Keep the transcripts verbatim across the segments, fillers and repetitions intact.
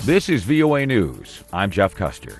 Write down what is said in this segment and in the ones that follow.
This is V O A News. I'm Jeff Custer.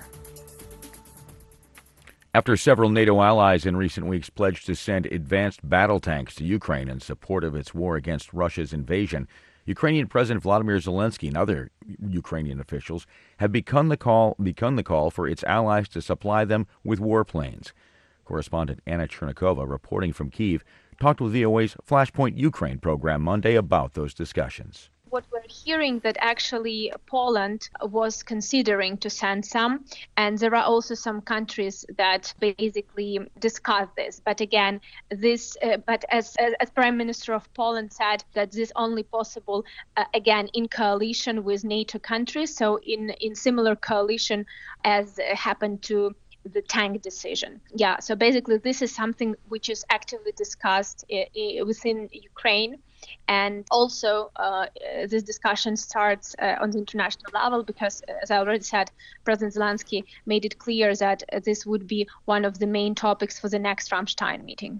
After several NATO allies in recent weeks pledged to send advanced battle tanks to Ukraine in support of its war against Russia's invasion, Ukrainian President Vladimir Zelensky and other Ukrainian officials have begun the call begun the call for its allies to supply them with warplanes. Correspondent Anna Chernikova, reporting from Kyiv, talked with V O A's Flashpoint Ukraine program Monday about those discussions. What we're hearing that actually Poland was considering to send some, and there are also some countries that basically discuss this. But again, this, uh, but as, as as Prime Minister of Poland said, that this only possible uh, again in coalition with NATO countries. So in in similar coalition as uh, happened to the tank decision. Yeah. So basically, this is something which is actively discussed I- I within Ukraine. And also, uh, this discussion starts uh, on the international level because, as I already said, President Zelensky made it clear that uh, this would be one of the main topics for the next Ramstein meeting.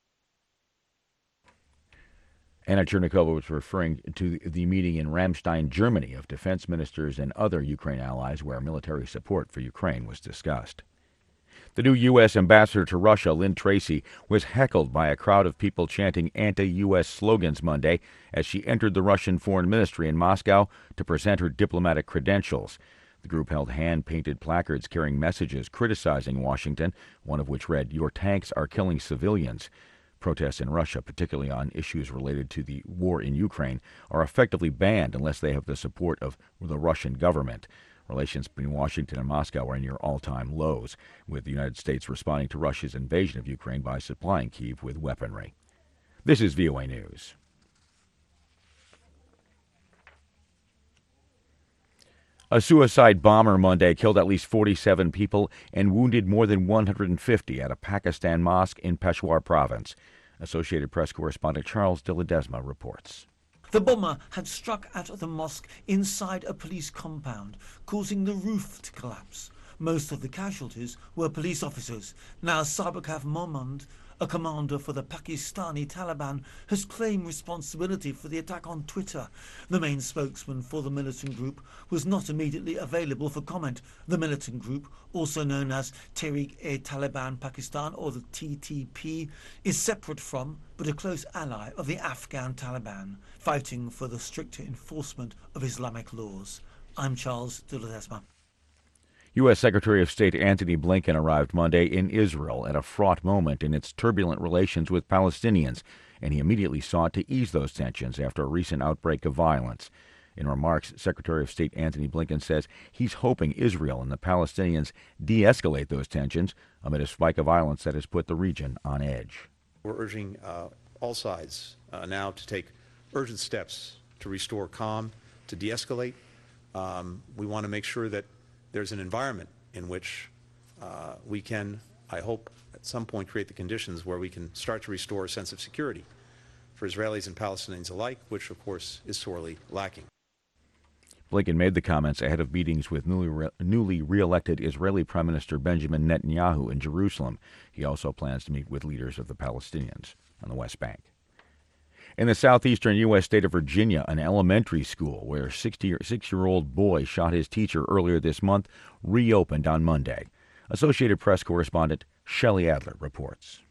Anna Chernikova was referring to the meeting in Ramstein, Germany, of defense ministers and other Ukraine allies where military support for Ukraine was discussed. The new U S ambassador to Russia, Lynn Tracy, was heckled by a crowd of people chanting anti-U S slogans Monday as she entered the Russian Foreign Ministry in Moscow to present her diplomatic credentials. The group held hand-painted placards carrying messages criticizing Washington, one of which read, "Your tanks are killing civilians." Protests in Russia, particularly on issues related to the war in Ukraine, are effectively banned unless they have the support of the Russian government. Relations between Washington and Moscow are near all-time lows, with the United States responding to Russia's invasion of Ukraine by supplying Kyiv with weaponry. This is V O A News. A suicide bomber Monday killed at least forty-seven people and wounded more than one hundred fifty at a Pakistan mosque in Peshawar province. Associated Press correspondent Charles de Ledesma reports. The bomber had struck at the mosque inside a police compound, causing the roof to collapse. Most of the casualties were police officers. Now Sarbakaf Mohmand, a commander for the Pakistani Taliban, has claimed responsibility for the attack on Twitter. The main spokesman for the militant group was not immediately available for comment. The militant group, also known as Tehreek-e-Taliban Pakistan, or the T T P, is separate from but a close ally of the Afghan Taliban, fighting for the stricter enforcement of Islamic laws. I'm Charles de Ledesma. U S. Secretary of State Antony Blinken arrived Monday in Israel at a fraught moment in its turbulent relations with Palestinians, and he immediately sought to ease those tensions after a recent outbreak of violence. In remarks, Secretary of State Antony Blinken says he's hoping Israel and the Palestinians de-escalate those tensions amid a spike of violence that has put the region on edge. We're urging uh, all sides uh, now to take urgent steps to restore calm, to de-escalate. Um, we want to make sure that there's an environment in which uh, we can, I hope, at some point create the conditions where we can start to restore a sense of security for Israelis and Palestinians alike, which, of course, is sorely lacking. Blinken made the comments ahead of meetings with newly, re- newly re-elected Israeli Prime Minister Benjamin Netanyahu in Jerusalem. He also plans to meet with leaders of the Palestinians on the West Bank. In the southeastern U S state of Virginia, an elementary school where a six-year-old boy shot his teacher earlier this month reopened on Monday. Associated Press correspondent Shelley Adler reports.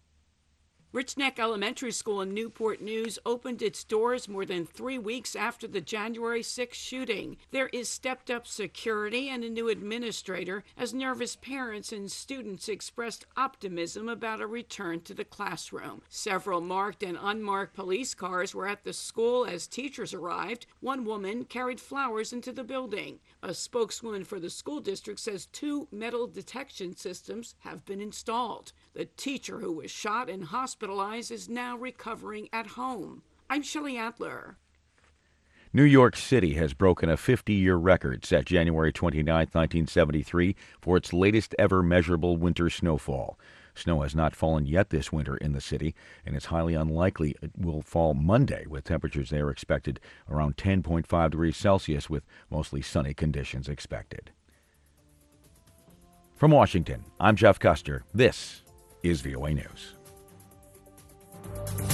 Rich Neck Elementary School in Newport News opened its doors more than three weeks after the January sixth shooting. There is stepped-up security and a new administrator as nervous parents and students expressed optimism about a return to the classroom. Several marked and unmarked police cars were at the school as teachers arrived. One woman carried flowers into the building. A spokeswoman for the school district says two metal detection systems have been installed. The teacher who was shot and hospitalized is now recovering at home. I'm Shelley Adler. New York City has broken a fifty-year record set January twenty-ninth, nineteen seventy-three, for its latest ever measurable winter snowfall. Snow has not fallen yet this winter in the city, and it's highly unlikely it will fall Monday, with temperatures there expected around ten point five degrees Celsius, with mostly sunny conditions expected. From Washington, I'm Jeff Custer. This is V O A News.